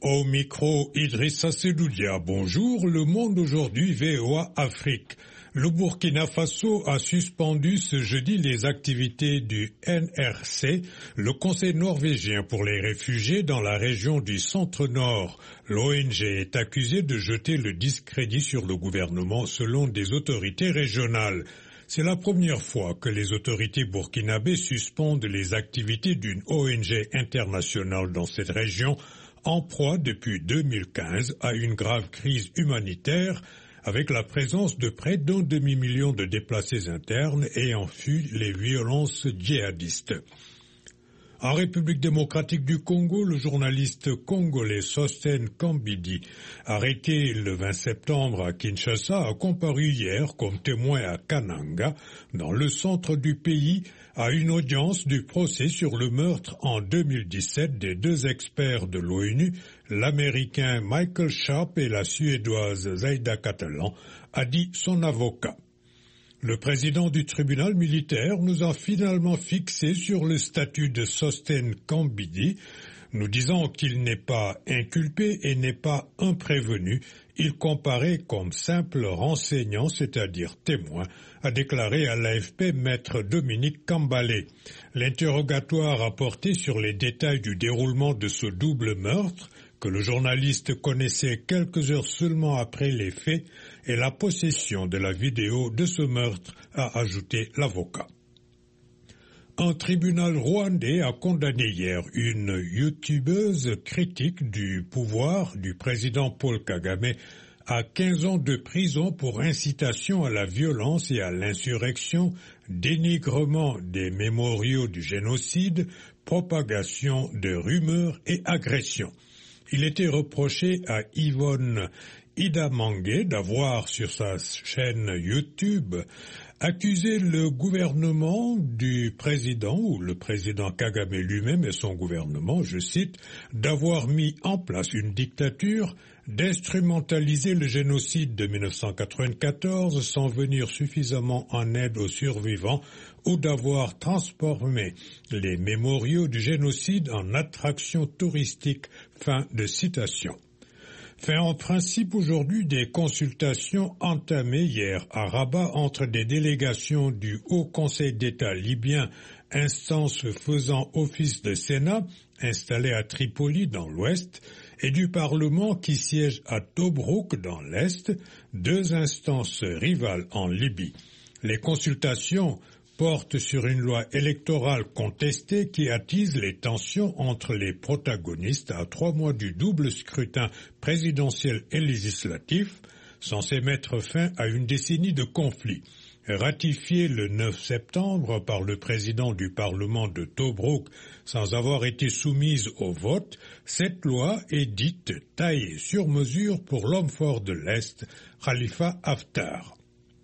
Au micro, Idrissa Sedoudia, bonjour. Le Monde aujourd'hui, VOA Afrique. Le Burkina Faso a suspendu ce jeudi les activités du NRC, le Conseil norvégien pour les réfugiés dans la région du Centre-Nord. L'ONG est accusée de jeter le discrédit sur le gouvernement selon des autorités régionales. C'est la première fois que les autorités burkinabées suspendent les activités d'une ONG internationale dans cette région, en proie depuis 2015 à une grave crise humanitaire avec la présence de près d'un demi-million de déplacés internes ayant fui les violences djihadistes. En République démocratique du Congo, le journaliste congolais Sostène Kambidi, arrêté le 20 septembre à Kinshasa, a comparu hier comme témoin à Kananga, dans le centre du pays, à une audience du procès sur le meurtre en 2017 des deux experts de l'ONU, l'Américain Michael Sharp et la Suédoise Zaida Catalan, a dit son avocat. Le président du tribunal militaire nous a finalement fixé sur le statut de Sostène Kambidi, nous disant qu'il n'est pas inculpé et n'est pas un prévenu. Il comparait comme simple renseignant, c'est-à-dire témoin, a déclaré à l'AFP maître Dominique Kambalé. L'interrogatoire a porté sur les détails du déroulement de ce double meurtre, que le journaliste connaissait quelques heures seulement après les faits, et la possession de la vidéo de ce meurtre, a ajouté l'avocat. Un tribunal rwandais a condamné hier une youtubeuse critique du pouvoir du président Paul Kagame à 15 ans de prison pour incitation à la violence et à l'insurrection, dénigrement des mémoriaux du génocide, propagation de rumeurs et agressions. Il était reproché à Yvonne Idamange d'avoir sur sa chaîne YouTube accusé le gouvernement du président ou le président Kagame lui-même et son gouvernement, je cite, d'avoir mis en place une dictature, d'instrumentaliser le génocide de 1994 sans venir suffisamment en aide aux survivants ou d'avoir transformé les mémoriaux du génocide en attractions touristiques. Fin de citation. Fin en principe aujourd'hui des consultations entamées hier à Rabat entre des délégations du Haut Conseil d'État libyen, instance faisant office de Sénat, installée à Tripoli dans l'ouest, et du Parlement qui siège à Tobrouk dans l'est, deux instances rivales en Libye. Les consultations portent sur une loi électorale contestée qui attise les tensions entre les protagonistes à 3 mois du double scrutin présidentiel et législatif, censé mettre fin à une décennie de conflits. Ratifiée le 9 septembre par le président du Parlement de Tobrouk sans avoir été soumise au vote, cette loi est dite taillée sur mesure pour l'homme fort de l'Est, Khalifa Haftar.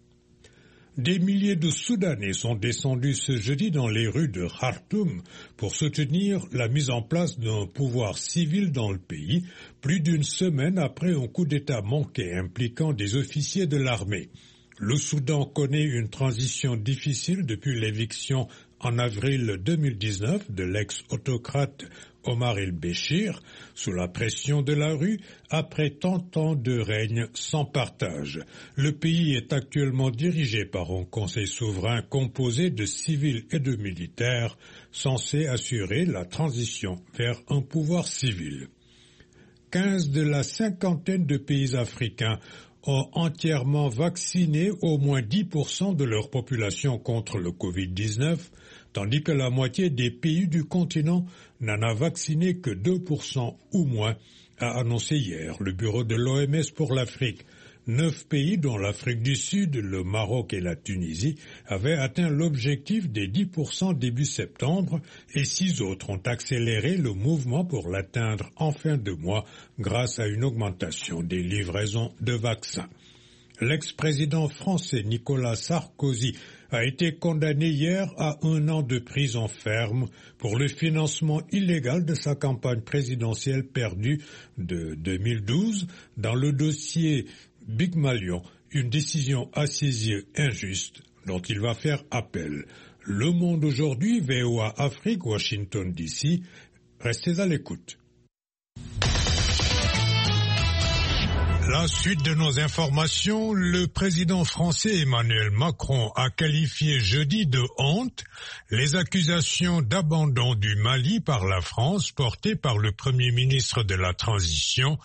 Des milliers de Soudanais sont descendus ce jeudi dans les rues de Khartoum pour soutenir la mise en place d'un pouvoir civil dans le pays, plus d'une semaine après un coup d'État manqué impliquant des officiers de l'armée. Le Soudan connaît une transition difficile depuis l'éviction en avril 2019 de l'ex-autocrate Omar el-Béchir, sous la pression de la rue, après tant ans de règne sans partage. Le pays est actuellement dirigé par un conseil souverain composé de civils et de militaires, censé assurer la transition vers un pouvoir civil. 15 de la cinquantaine de pays africains ont entièrement vacciné au moins 10% de leur population contre le Covid-19, tandis que la moitié des pays du continent n'en a vacciné que 2% ou moins, a annoncé hier le bureau de l'OMS pour l'Afrique. 9 pays, dont l'Afrique du Sud, le Maroc et la Tunisie, avaient atteint l'objectif des 10% début septembre et 6 autres ont accéléré le mouvement pour l'atteindre en fin de mois grâce à une augmentation des livraisons de vaccins. L'ex-président français Nicolas Sarkozy a été condamné hier à 1 an de prison ferme pour le financement illégal de sa campagne présidentielle perdue de 2012 dans le dossier Big Malion, une décision à ses yeux injuste dont il va faire appel. Le Monde aujourd'hui, VOA Afrique, Washington DC. Restez à l'écoute. La suite de nos informations, le président français Emmanuel Macron a qualifié jeudi de honte les accusations d'abandon du Mali par la France portées par le premier ministre de la transition,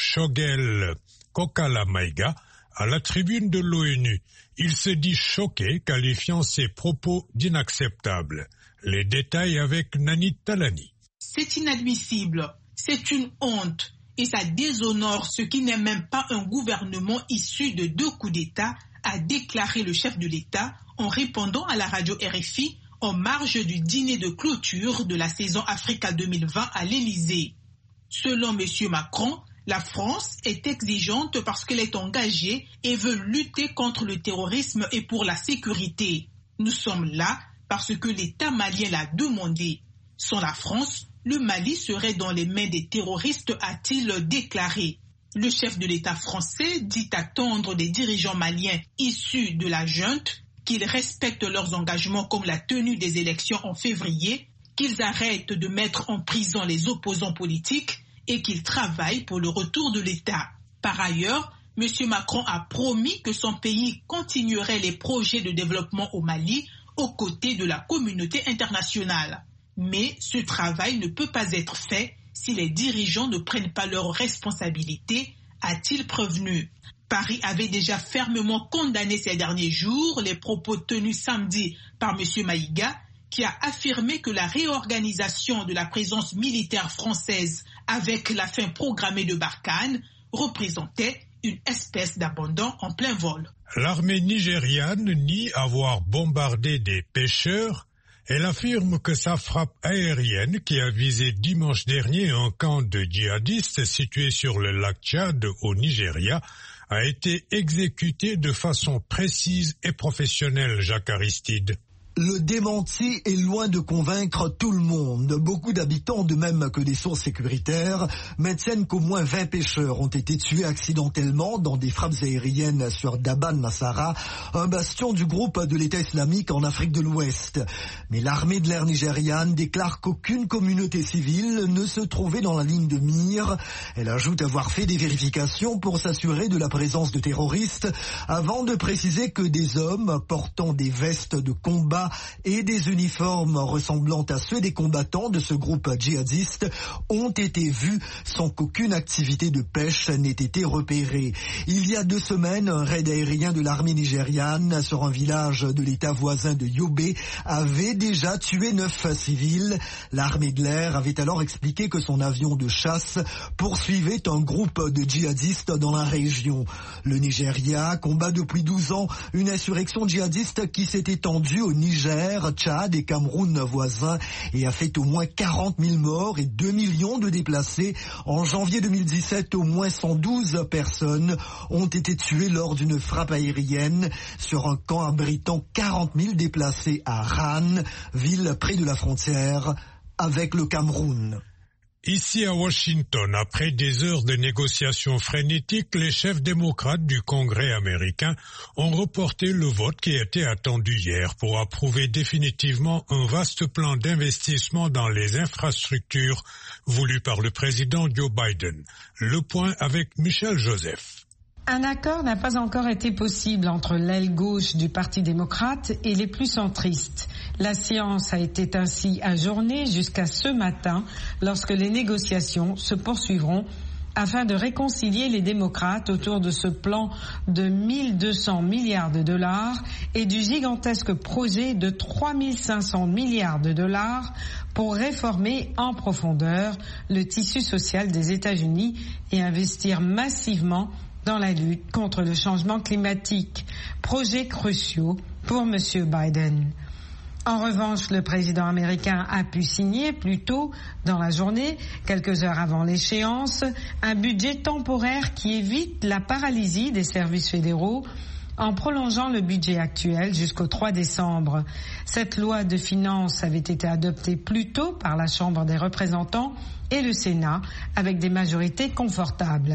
Choguel Kokala Maïga, à la tribune de l'ONU. Il se dit choqué, qualifiant ses propos d'inacceptables. Les détails avec Nani Talani. C'est inadmissible, c'est une honte. Et ça déshonore ce qui n'est même pas un gouvernement issu de 2 coups d'État, a déclaré le chef de l'État en répondant à la radio RFI en marge du dîner de clôture de la saison Africa 2020 à l'Élysée. Selon M. Macron, la France est exigeante parce qu'elle est engagée et veut lutter contre le terrorisme et pour la sécurité. Nous sommes là parce que l'État malien l'a demandé. Sans la France, le Mali serait dans les mains des terroristes, a-t-il déclaré. Le chef de l'État français dit attendre des dirigeants maliens issus de la junte qu'ils respectent leurs engagements comme la tenue des élections en février, qu'ils arrêtent de mettre en prison les opposants politiques et qu'ils travaillent pour le retour de l'État. Par ailleurs, M. Macron a promis que son pays continuerait les projets de développement au Mali aux côtés de la communauté internationale. Mais ce travail ne peut pas être fait si les dirigeants ne prennent pas leurs responsabilités, a-t-il prévenu. Paris avait déjà fermement condamné ces derniers jours les propos tenus samedi par M. Maïga, qui a affirmé que la réorganisation de la présence militaire française avec la fin programmée de Barkhane représentait une espèce d'abandon en plein vol. L'armée nigériane nie avoir bombardé des pêcheurs. Elle affirme que sa frappe aérienne qui a visé dimanche dernier un camp de djihadistes situé sur le lac Tchad au Nigeria a été exécutée de façon précise et professionnelle, Jacques Aristide. Le démenti est loin de convaincre tout le monde. Beaucoup d'habitants, de même que des sources sécuritaires, maintiennent qu'au moins 20 pêcheurs ont été tués accidentellement dans des frappes aériennes sur Daban Nassara, un bastion du groupe de l'État islamique en Afrique de l'Ouest. Mais l'armée de l'air nigériane déclare qu'aucune communauté civile ne se trouvait dans la ligne de mire. Elle ajoute avoir fait des vérifications pour s'assurer de la présence de terroristes, avant de préciser que des hommes portant des vestes de combat et des uniformes ressemblant à ceux des combattants de ce groupe djihadiste ont été vus sans qu'aucune activité de pêche n'ait été repérée. Il y a 2 semaines, un raid aérien de l'armée nigériane sur un village de l'État voisin de Yobe avait déjà tué 9 civils. L'armée de l'air avait alors expliqué que son avion de chasse poursuivait un groupe de djihadistes dans la région. Le Nigeria combat depuis 12 ans une insurrection djihadiste qui s'est étendue au Niger, Tchad et Cameroun voisins et a fait au moins 40 000 morts et 2 millions de déplacés. En janvier 2017, au moins 112 personnes ont été tuées lors d'une frappe aérienne sur un camp abritant 40 000 déplacés à Ran, ville près de la frontière avec le Cameroun. Ici à Washington, après des heures de négociations frénétiques, les chefs démocrates du Congrès américain ont reporté le vote qui était attendu hier pour approuver définitivement un vaste plan d'investissement dans les infrastructures voulu par le président Joe Biden. Le point avec Michel Joseph. Un accord n'a pas encore été possible entre l'aile gauche du Parti démocrate et les plus centristes. La séance a été ainsi ajournée jusqu'à ce matin lorsque les négociations se poursuivront afin de réconcilier les démocrates autour de ce plan de 1 200 milliards de dollars et du gigantesque projet de 3 500 milliards de dollars pour réformer en profondeur le tissu social des États-Unis et investir massivement dans la lutte contre le changement climatique, projets cruciaux pour M. Biden. En revanche, le président américain a pu signer plus tôt dans la journée, quelques heures avant l'échéance, un budget temporaire qui évite la paralysie des services fédéraux en prolongeant le budget actuel jusqu'au 3 décembre. Cette loi de finances avait été adoptée plus tôt par la Chambre des représentants et le Sénat avec des majorités confortables.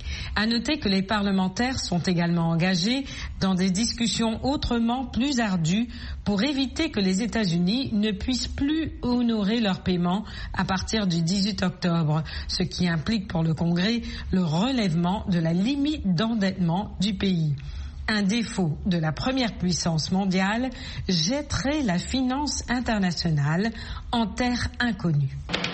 À noter que les parlementaires sont également engagés dans des discussions autrement plus ardues pour éviter que les États-Unis ne puissent plus honorer leurs paiements à partir du 18 octobre, ce qui implique pour le Congrès le relèvement de la limite d'endettement du pays. Un défaut de la première puissance mondiale jetterait la finance internationale en terre inconnue.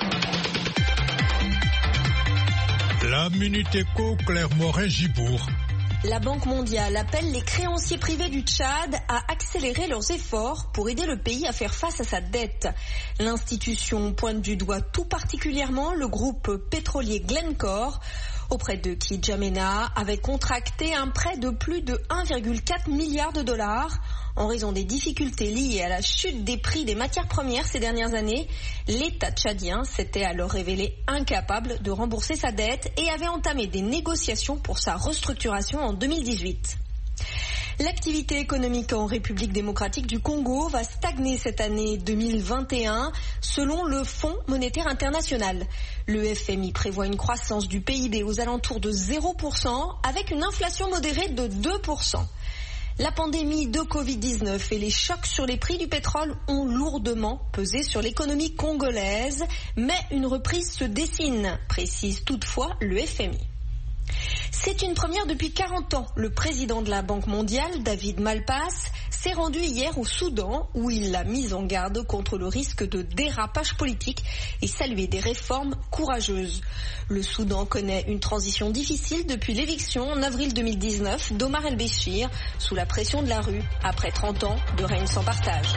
La Minute Éco, Claire Morin-Gibourg. La Banque mondiale appelle les créanciers privés du Tchad à accélérer leurs efforts pour aider le pays à faire face à sa dette. L'institution pointe du doigt tout particulièrement le groupe pétrolier Glencore, auprès de qui N'Djamena avait contracté un prêt de plus de 1,4 milliard de dollars. En raison des difficultés liées à la chute des prix des matières premières ces dernières années, l'État tchadien s'était alors révélé incapable de rembourser sa dette et avait entamé des négociations pour sa restructuration en 2018. L'activité économique en République démocratique du Congo va stagner cette année 2021 selon le Fonds monétaire international. Le FMI prévoit une croissance du PIB aux alentours de 0% avec une inflation modérée de 2%. La pandémie de Covid-19 et les chocs sur les prix du pétrole ont lourdement pesé sur l'économie congolaise, mais une reprise se dessine, précise toutefois le FMI. C'est une première depuis 40 ans. Le président de la Banque mondiale, David Malpass, s'est rendu hier au Soudan où il a mis en garde contre le risque de dérapage politique et salué des réformes courageuses. Le Soudan connaît une transition difficile depuis l'éviction en avril 2019 d'Omar el-Béchir sous la pression de la rue après 30 ans de règne sans partage.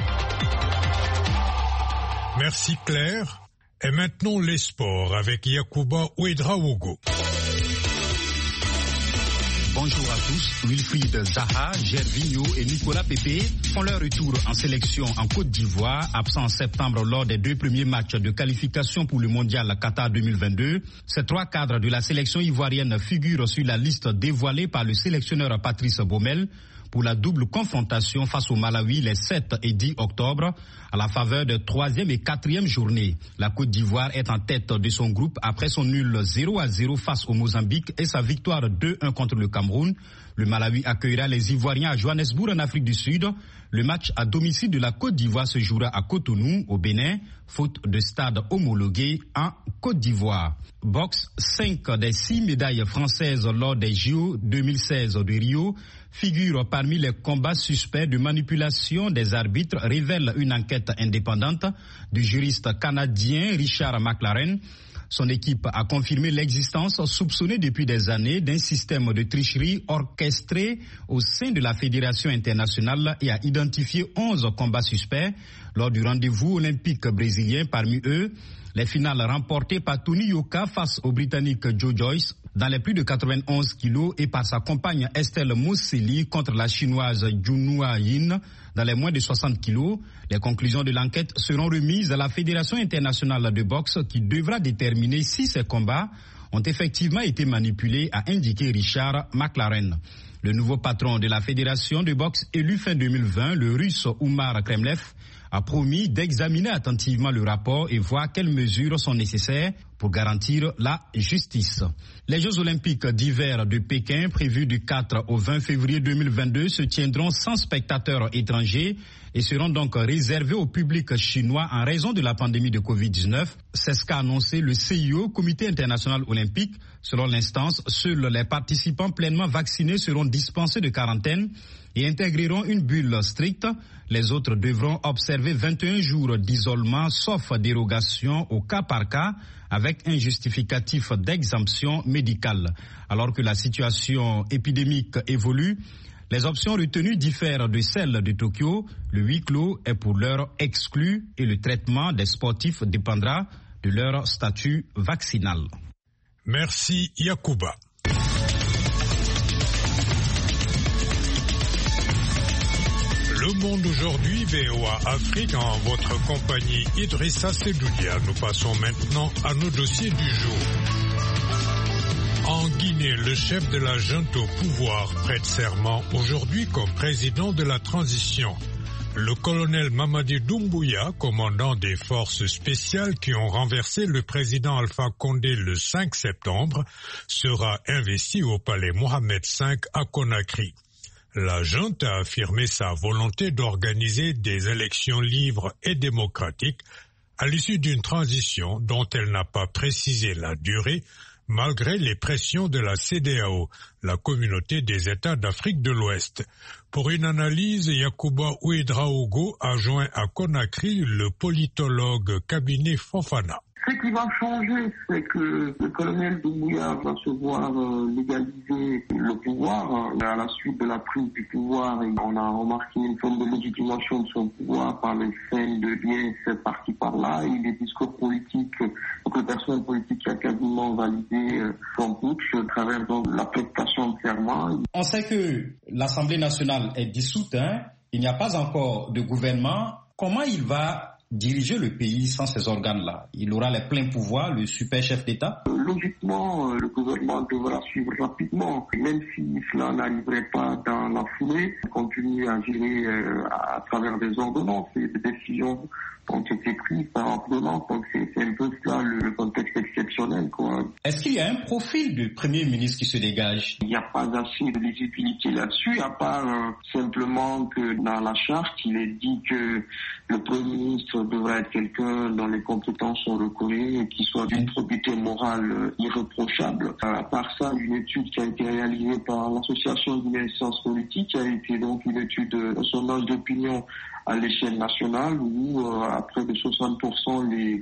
Merci Claire. Et maintenant les sports avec Yacouba Ouedraogo. Bonjour à tous. Wilfried Zaha, Gervinho et Nicolas Pepe font leur retour en sélection en Côte d'Ivoire, absents en septembre lors des 2 premiers matchs de qualification pour le Mondial Qatar 2022. Ces 3 cadres de la sélection ivoirienne figurent sur la liste dévoilée par le sélectionneur Patrice Baumel pour la double confrontation face au Malawi les 7 et 10 octobre à la faveur de 3e et 4e journée. La Côte d'Ivoire est en tête de son groupe après son nul 0-0 face au Mozambique et sa victoire 2-1 contre le Cameroun. Le Malawi accueillera les Ivoiriens à Johannesburg en Afrique du Sud. Le match à domicile de la Côte d'Ivoire se jouera à Cotonou, au Bénin, faute de stade homologué en Côte d'Ivoire. Boxe, 5 des 6 médailles françaises lors des JO 2016 de Rio figurent parmi les combats suspects de manipulation des arbitres, révèle une enquête indépendante du juriste canadien Richard McLaren. Son équipe a confirmé l'existence soupçonnée depuis des années d'un système de tricherie orchestré au sein de la Fédération internationale et a identifié 11 combats suspects lors du rendez-vous olympique brésilien. Parmi eux, les finales remportées par Tony Yoka face au Britannique Joe Joyce dans les plus de 91 kilos et par sa compagne Estelle Mosseli contre la Chinoise Junhua Yin dans les moins de 60 kilos. Les conclusions de l'enquête seront remises à la Fédération internationale de boxe qui devra déterminer si ces combats ont effectivement été manipulés, a indiqué Richard McLaren. Le nouveau patron de la Fédération de boxe élu fin 2020, le Russe Oumar Kremlev, a promis d'examiner attentivement le rapport et voir quelles mesures sont nécessaires pour garantir la justice. Les Jeux olympiques d'hiver de Pékin, prévus du 4 au 20 février 2022, se tiendront sans spectateurs étrangers et seront donc réservés au public chinois en raison de la pandémie de Covid-19. C'est ce qu'a annoncé le CIO, Comité international olympique. Selon l'instance, seuls les participants pleinement vaccinés seront dispensés de quarantaine et intégreront une bulle stricte. Les autres devront observer 21 jours d'isolement, sauf dérogation au cas par cas, avec un justificatif d'exemption médicale. Alors que la situation épidémique évolue, les options retenues diffèrent de celles de Tokyo. Le huis clos est pour l'heure exclu et le traitement des sportifs dépendra de leur statut vaccinal. Merci Yacouba. Le Monde aujourd'hui, VOA Afrique, en votre compagnie Idrissa Sedoudia. Nous passons maintenant à nos dossiers du jour. En Guinée, le chef de la junte au pouvoir prête serment aujourd'hui comme président de la transition. Le colonel Mamadi Doumbouya, commandant des forces spéciales qui ont renversé le président Alpha Condé le 5 septembre, sera investi au palais Mohamed V à Conakry. La junte a affirmé sa volonté d'organiser des élections libres et démocratiques à l'issue d'une transition dont elle n'a pas précisé la durée, malgré les pressions de la CEDEAO, la communauté des États d'Afrique de l'Ouest. Pour une analyse, Yacouba Ouedraogo a joint à Conakry le politologue Cabinet Fofana. Ce qui va changer, c'est que le colonel Doumbouya va se voir légaliser le pouvoir. À la suite de la prise du pouvoir, on a remarqué une forme de légitimation de son pouvoir par les scènes de liesse par-ci par-là et des discours politiques. Donc le personnel politique a quasiment validé son putsch à travers donc, la prestation de serment. On sait que l'Assemblée nationale est dissoute, il n'y a pas encore de gouvernement. Comment il va diriger le pays sans ces organes-là? Il aura les pleins pouvoirs, le super chef d'État? Logiquement, le gouvernement devra suivre rapidement, même si cela n'arriverait pas dans la foulée, continuer à gérer à travers des ordonnances et des décisions ont été prises par ordonnance. Donc c'est un peu ça le contexte exceptionnel, quoi. Est-ce qu'il y a un profil de Premier ministre qui se dégage? Il n'y a pas assez de lisibilité là-dessus, à part simplement que dans la charte, il est dit que le Premier ministre devrait être quelqu'un dont les compétences sont reconnues et qui soit d'une probité morale irréprochable. À part ça, une étude qui a été réalisée par l'Association des sciences politiques, qui a été donc une étude de sondage d'opinion à l'échelle nationale où à près de 60% les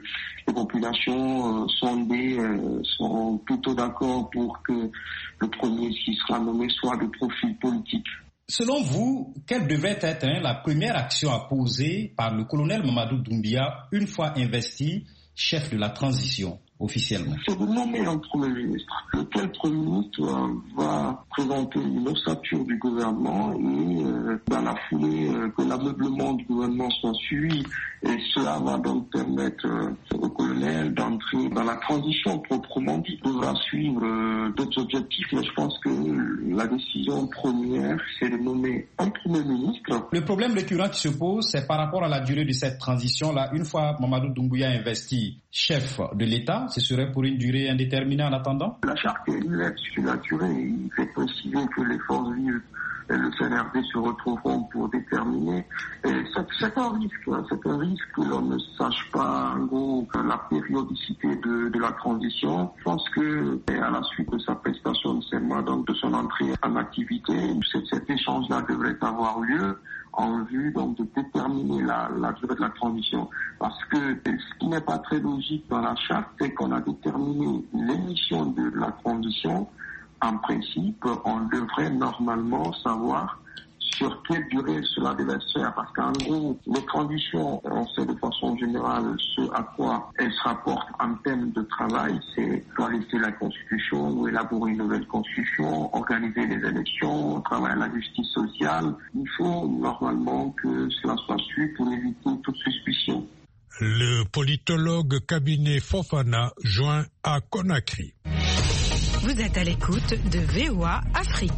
populations sondées sont plutôt d'accord pour que le premier qui sera nommé soit de profil politique. Selon vous, quelle devrait être la première action à poser par le colonel Mamadou Doumbouya une fois investi chef de la transition officiellement? C'est de nommer un Premier ministre. Lequel Premier ministre va présenter une ossature du gouvernement et dans la foulée que l'ameublement du gouvernement soit suivi. Et cela va donc permettre au colonel d'entrer dans la transition proprement dit. Il devra suivre d'autres objectifs, mais je pense que la décision première, c'est de nommer un Premier ministre. Le problème récurrent qui se pose, c'est par rapport à la durée de cette transition-là. Une fois Mamadou Doumbouya investi chef de l'État, ce serait pour une durée indéterminée en attendant? La charte est sur la durée. Il fait préciser que les forces vives et le CNRD se retrouveront pour déterminer. Et c'est un risque que l'on ne sache pas en gros la périodicité de la transition. Je pense que à la suite de sa prestation de serment, donc de son entrée en activité, cet échange-là devrait avoir lieu en vue donc de déterminer la durée de la transition. Parce que ce qui n'est pas très logique dans la charte, c'est qu'on a déterminé l'émission de la transition. En principe, on devrait normalement savoir sur quelle durée cela devait se faire. Parce qu'en gros, les transitions, on sait de façon générale ce à quoi elles se rapportent en termes de travail, c'est clarifier la Constitution ou élaborer une nouvelle Constitution, organiser les élections, travailler à la justice sociale. Il faut normalement que cela soit su pour éviter toute suspicion. Le politologue Cabinet Fofana joint à Conakry. Vous êtes à l'écoute de VOA Afrique.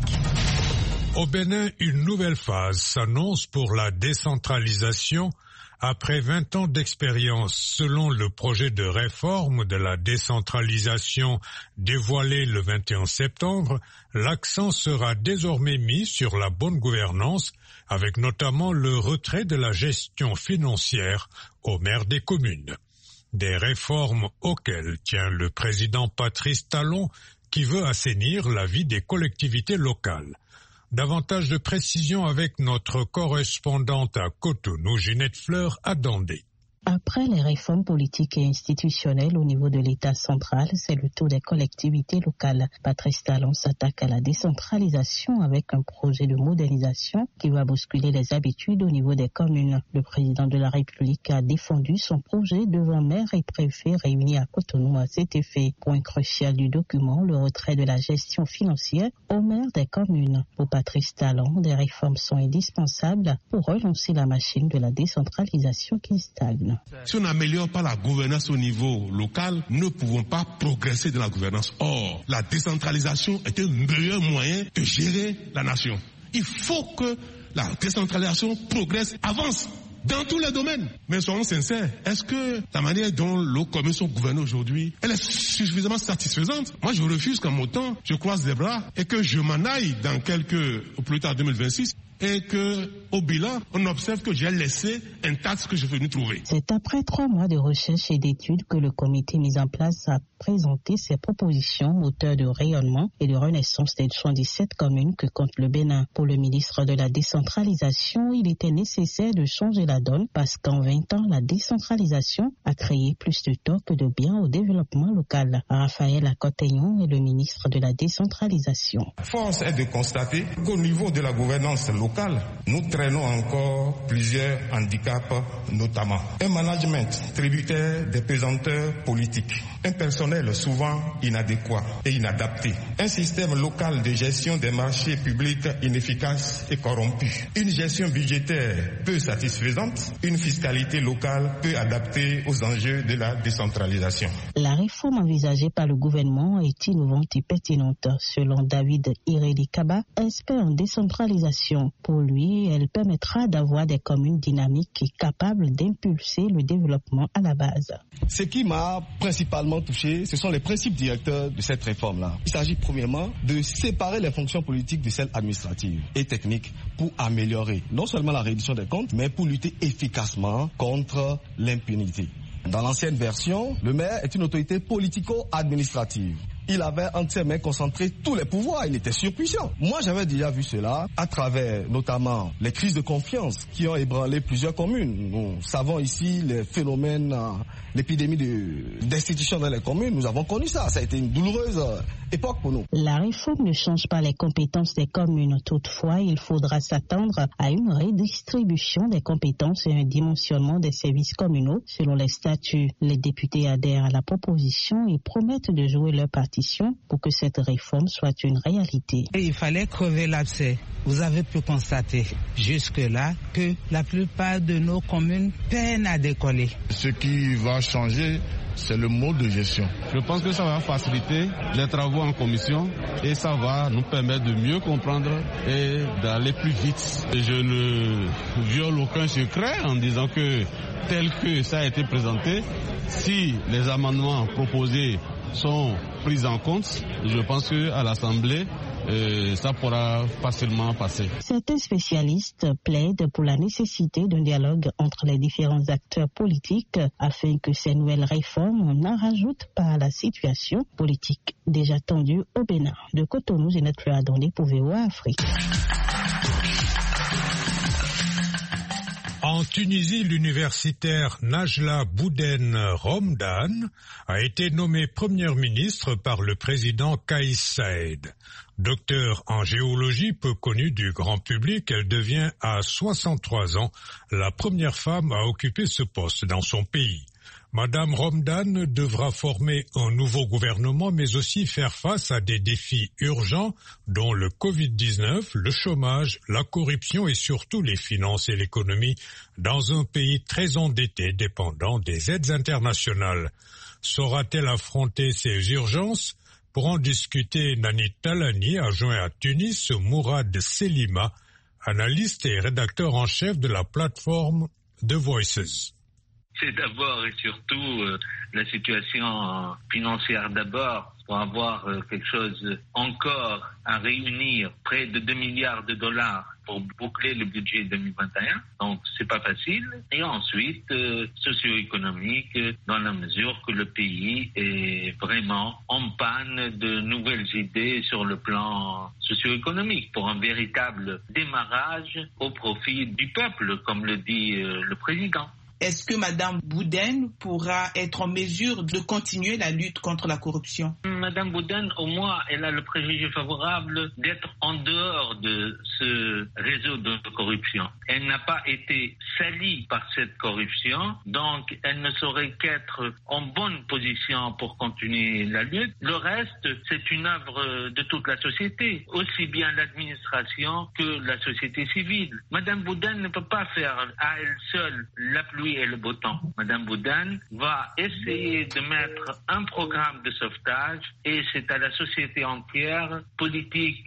Au Bénin, une nouvelle phase s'annonce pour la décentralisation après 20 ans d'expérience. Selon le projet de réforme de la décentralisation dévoilé le 21 septembre, l'accent sera désormais mis sur la bonne gouvernance, avec notamment le retrait de la gestion financière aux maires des communes. Des réformes auxquelles tient le président Patrice Talon, qui veut assainir la vie des collectivités locales. Davantage de précisions avec notre correspondante à Cotonou, Ginette Fleur, à Dandé. Après les réformes politiques et institutionnelles au niveau de l'État central, c'est le tour des collectivités locales. Patrice Talon s'attaque à la décentralisation avec un projet de modernisation qui va bousculer les habitudes au niveau des communes. Le président de la République a défendu son projet devant maires et préfets réunis à Cotonou à cet effet. Point crucial du document, le retrait de la gestion financière aux maires des communes. Pour Patrice Talon, des réformes sont indispensables pour relancer la machine de la décentralisation qui stagne. Si on n'améliore pas la gouvernance au niveau local, nous ne pouvons pas progresser dans la gouvernance. Or, la décentralisation est un meilleur moyen de gérer la nation. Il faut que la décentralisation progresse, avance dans tous les domaines. Mais soyons sincères, est-ce que la manière dont nos communes sont gouvernées aujourd'hui, elle est suffisamment satisfaisante? Moi, je refuse qu'en mon temps, je croise les bras et que je m'en aille au plus tard 2026. Et qu'au bilan, on observe que j'ai laissé intact ce que je suis venu trouver. C'est après 3 mois de recherche et d'études que le comité mis en place a présenté ses propositions moteurs de rayonnement et de renaissance des 77 communes que compte le Bénin. Pour le ministre de la décentralisation, il était nécessaire de changer la donne parce qu'en 20 ans, la décentralisation a créé plus de tort que de bien au développement local. Raphaël Akoteyon est le ministre de la décentralisation. Force est de constater qu'au niveau de la gouvernance locale, nous traînons encore plusieurs handicaps, notamment un management tributaire des pesanteurs politiques, un personnel souvent inadéquat et inadapté, un système local de gestion des marchés publics inefficace et corrompu, une gestion budgétaire peu satisfaisante, une fiscalité locale peu adaptée aux enjeux de la décentralisation. La réforme envisagée par le gouvernement est innovante et pertinente. Selon David Ireli-Kaba, expert en décentralisation, pour lui, elle permettra d'avoir des communes dynamiques et capables d'impulser le développement à la base. Ce qui m'a principalement touché, ce sont les principes directeurs de cette réforme-là. Il s'agit premièrement de séparer les fonctions politiques de celles administratives et techniques pour améliorer non seulement la réduction des comptes, mais pour lutter efficacement contre l'impunité. Dans l'ancienne version, le maire est une autorité politico-administrative. Il avait entre ses mains concentré tous les pouvoirs, il était surpuissant. Moi, j'avais déjà vu cela à travers notamment les crises de confiance qui ont ébranlé plusieurs communes. Nous savons ici les phénomènes, l'épidémie d'institutions dans les communes. Nous avons connu ça. Ça a été une douloureuse époque pour nous. La réforme ne change pas les compétences des communes. Toutefois, il faudra s'attendre à une redistribution des compétences et un dimensionnement des services communaux selon les statuts. Les députés adhèrent à la proposition et promettent de jouer leur partition pour que cette réforme soit une réalité. Il fallait crever l'abcès. Vous avez pu constater jusque-là que la plupart de nos communes peinent à décoller. Ce qui va changer, c'est le mode de gestion. Je pense que ça va faciliter les travaux en commission et ça va nous permettre de mieux comprendre et d'aller plus vite. Je ne viole aucun secret en disant que tel que ça a été présenté, si les amendements proposés sont pris en compte, je pense qu'à l'Assemblée, ça pourra facilement passer. Certains spécialistes plaident pour la nécessité d'un dialogue entre les différents acteurs politiques afin que ces nouvelles réformes n'en rajoutent pas à la situation politique déjà tendue au Bénin. De Cotonou, Zinette Fleur-Adondé pour VOA Afrique. En Tunisie, l'universitaire Najla Bouden Romdan a été nommée première ministre par le président Kais Saied. Docteur en géologie peu connue du grand public, elle devient à 63 ans la première femme à occuper ce poste dans son pays. Madame Romdan devra former un nouveau gouvernement, mais aussi faire face à des défis urgents, dont le Covid-19, le chômage, la corruption et surtout les finances et l'économie, dans un pays très endetté dépendant des aides internationales. Saura-t-elle affronter ces urgences? Pour en discuter, Nani Talani a joint à Tunis Mourad Selima, analyste et rédacteur en chef de la plateforme The Voices. C'est d'abord et surtout la situation financière d'abord, pour avoir quelque chose encore à réunir, près de 2 milliards de dollars pour boucler le budget 2021. Donc c'est pas facile. Et ensuite, socio-économique, dans la mesure que le pays est vraiment en panne de nouvelles idées sur le plan socio-économique pour un véritable démarrage au profit du peuple, comme le dit le président. Est-ce que Madame Bouden pourra être en mesure de continuer la lutte contre la corruption? Madame Bouden, au moins, elle a le préjugé favorable d'être en dehors de ce réseau de corruption. Elle n'a pas été salie par cette corruption, donc elle ne saurait qu'être en bonne position pour continuer la lutte. Le reste, c'est une œuvre de toute la société, aussi bien l'administration que la société civile. Madame Bouden ne peut pas faire à elle seule la pluie et le beau temps. Madame Bouden va essayer de mettre un programme de sauvetage et c'est à la société entière, politique et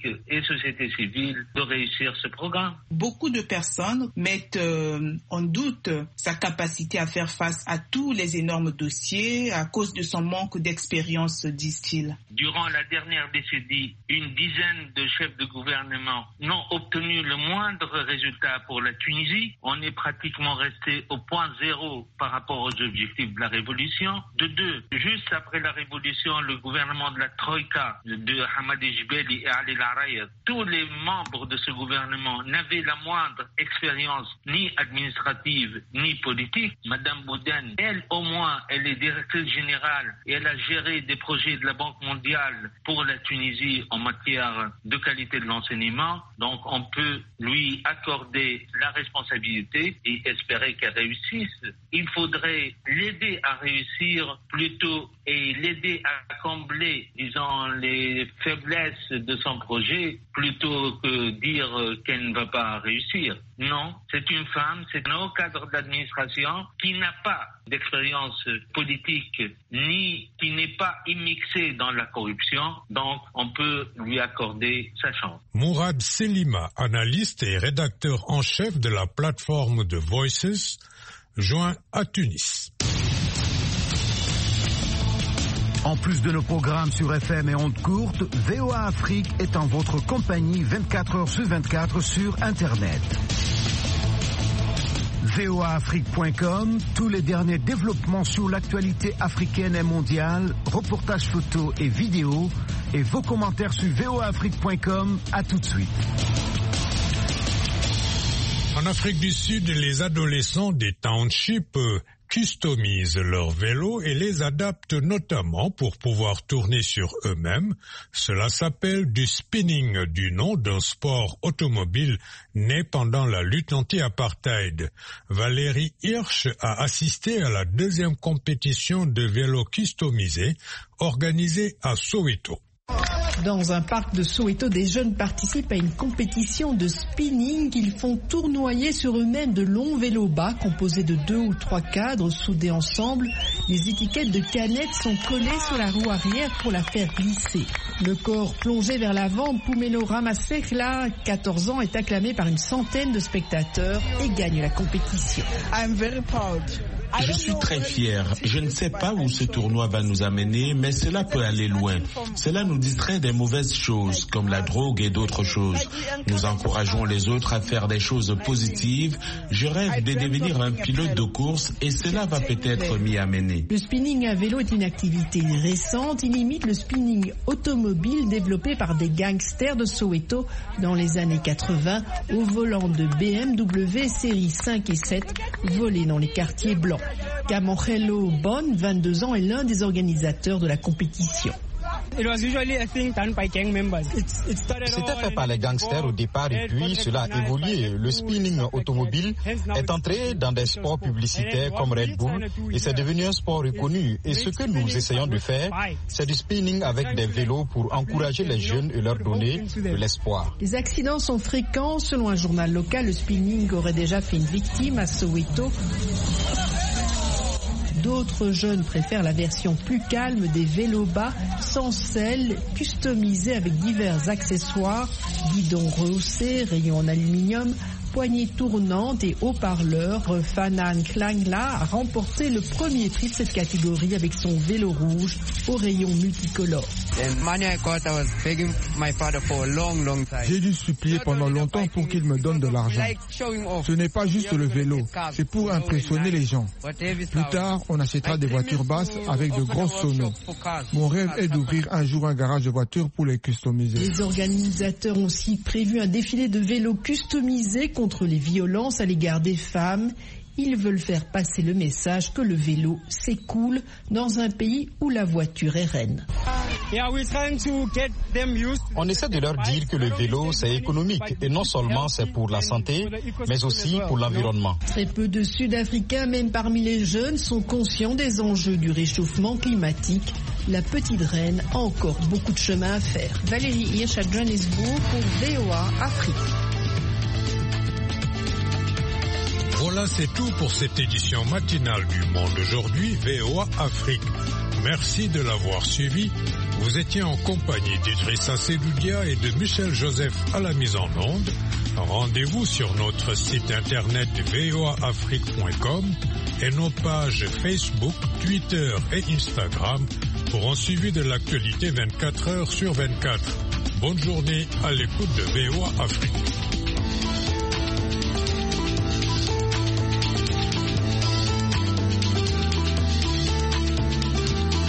société civile de réussir ce programme. Beaucoup de personnes mettent en doute sa capacité à faire face à tous les énormes dossiers à cause de son manque d'expérience, disent-ils. Durant la dernière décennie, une dizaine de chefs de gouvernement n'ont obtenu le moindre résultat pour la Tunisie. On est pratiquement resté au point zéro par rapport aux objectifs de la révolution. De deux, juste après la révolution, le gouvernement de la Troïka, de Hamadi Jbeli et Ali Laraya, tous les membres de ce gouvernement n'avaient la moindre expérience ni administrative ni politique. Madame Boudane, elle au moins, elle est directrice générale et elle a géré des projets de la Banque mondiale pour la Tunisie en matière de qualité de l'enseignement. Donc on peut lui accorder la responsabilité et espérer qu'elle réussisse. Il faudrait l'aider à réussir plutôt et l'aider à combler, disons, les faiblesses de son projet plutôt que dire qu'elle ne va pas réussir. Non, c'est une femme, c'est un haut cadre d'administration qui n'a pas d'expérience politique ni qui n'est pas immixé dans la corruption, donc on peut lui accorder sa chance. Mourad Selima, analyste et rédacteur en chef de la plateforme de Voices, joint à Tunis. En plus de nos programmes sur FM et ondes courtes, VOA Afrique est en votre compagnie 24 heures sur 24 sur Internet. voaafrique.com, tous les derniers développements sur l'actualité africaine et mondiale, reportages photos et vidéos, et vos commentaires sur voaafrique.com. À tout de suite. En Afrique du Sud, les adolescents des townships customisent leurs vélos et les adaptent notamment pour pouvoir tourner sur eux-mêmes. Cela s'appelle du spinning, du nom d'un sport automobile né pendant la lutte anti-apartheid. Valérie Hirsch a assisté à la deuxième compétition de vélos customisés organisée à Soweto. Dans un parc de Soweto, des jeunes participent à une compétition de spinning qu'ils font tournoyer sur eux-mêmes de longs vélos bas composés de 2 ou 3 cadres soudés ensemble. Les étiquettes de canettes sont collées sur la roue arrière pour la faire glisser. Le corps plongé vers l'avant, Pumelo Ramasekla, 14 ans, est acclamé par une centaine de spectateurs et gagne la compétition. Je suis très fier. Je ne sais pas où ce tournoi va nous amener, mais cela peut aller loin. Cela nous distrait des mauvaises choses, comme la drogue et d'autres choses. Nous encourageons les autres à faire des choses positives. Je rêve de devenir un pilote de course et cela va peut-être m'y amener. Le spinning à vélo est une activité récente. Il imite le spinning automobile développé par des gangsters de Soweto dans les années 80 au volant de BMW série 5 et 7 volés dans les quartiers blancs. Kamongelo Bon, 22 ans, est l'un des organisateurs de la compétition. C'était fait par les gangsters au départ et puis cela a évolué. Le spinning automobile est entré dans des sports publicitaires comme Red Bull et c'est devenu un sport reconnu. Et ce que nous essayons de faire, c'est du spinning avec des vélos pour encourager les jeunes et leur donner de l'espoir. Les accidents sont fréquents. Selon un journal local, le spinning aurait déjà fait une victime à Soweto. D'autres jeunes préfèrent la version plus calme des vélos bas, sans selle, customisés avec divers accessoires, guidons rehaussés, rayons en aluminium, poignées tournantes et haut-parleurs. Fanan Klangla a remporté le premier prix de cette catégorie avec son vélo rouge aux rayons multicolores. J'ai dû supplier pendant longtemps pour qu'il me donne de l'argent. Ce n'est pas juste le vélo, c'est pour impressionner les gens. Plus tard, on achètera des voitures basses avec de gros sonos. Mon rêve est d'ouvrir un jour un garage de voitures pour les customiser. Les organisateurs ont aussi prévu un défilé de vélos customisés contre les violences à l'égard des femmes. Ils veulent faire passer le message que le vélo, c'est cool dans un pays où la voiture est reine. On essaie de leur dire que le vélo, c'est économique et non seulement c'est pour la santé, mais aussi pour l'environnement. Très peu de Sud-Africains, même parmi les jeunes, sont conscients des enjeux du réchauffement climatique. La petite reine a encore beaucoup de chemin à faire. Valérie Hirsch à Johannesburg pour VOA Afrique. Voilà, c'est tout pour cette édition matinale du Monde aujourd'hui, VOA Afrique. Merci de l'avoir suivi. Vous étiez en compagnie d'Idrissa Sedoudia et de Michel Joseph à la mise en onde. Rendez-vous sur notre site internet voaafrique.com et nos pages Facebook, Twitter et Instagram pour un suivi de l'actualité 24 heures sur 24. Bonne journée à l'écoute de VOA Afrique.